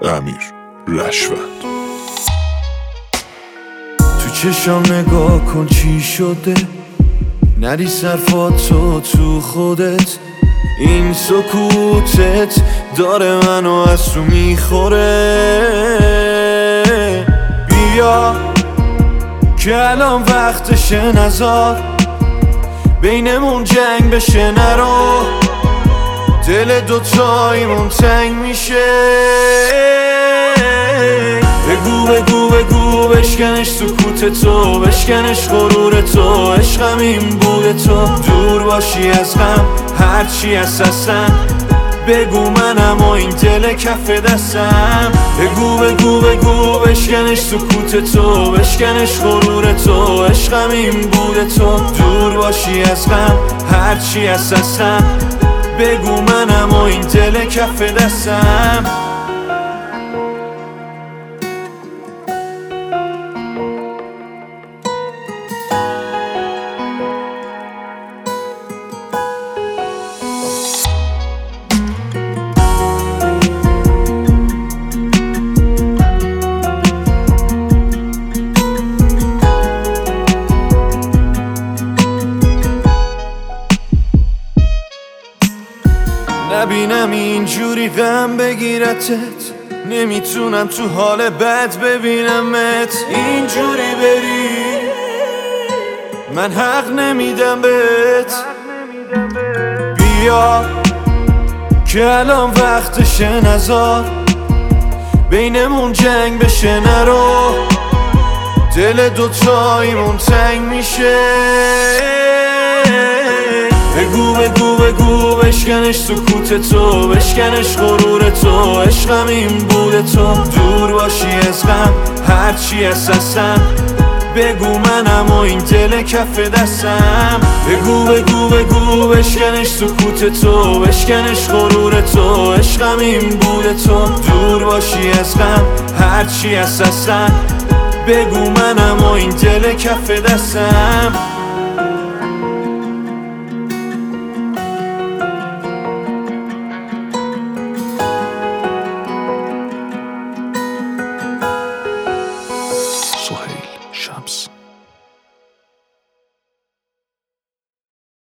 امیر رشوند. تو چشم نگاه کن چی شده، نری صرفاتو تو خودت، این سکوتت داره منو از تو میخوره. بیا که الان وقتشه، نزار بینمون جنگ بشه، نرو دل دوتاییمون تنگ میشه. بگو بگو بگو بشکنش سکوت تو، بشکنش غرور تو، عشقم این بود تو، دور باشی از غم هرچی هستم، بگو منم و این دل کف دستم. بگو بگو بگو بشکنش سکوت تو، بشکنش غرور تو، عشقم این بود تو، دور باشی از غم هرچی هستم، بگو منم و این دل کف دستم. نبینم اینجوری غم بگیرتت، نمیتونم تو حال بد ببینمت. اینجوری بری من حق نمیدم بهت. بیا که الان وقتشه، نزار بینمون جنگ بشه، نرو دل دوتاییمون تنگ میشه. بگو بگو بگو بشکنش سکوت تو، بشکنش غرور تو، عشقم این بود تو، دور باشی از غم هرچی هستم، بگو منم و این دل کف دستم. بگو بگو بگو بشکنش سکوت تو، بشکنش غرور تو، عشقم این بود تو، دور باشی از غم هرچی هستم، بگو منم و این دل کف دستم.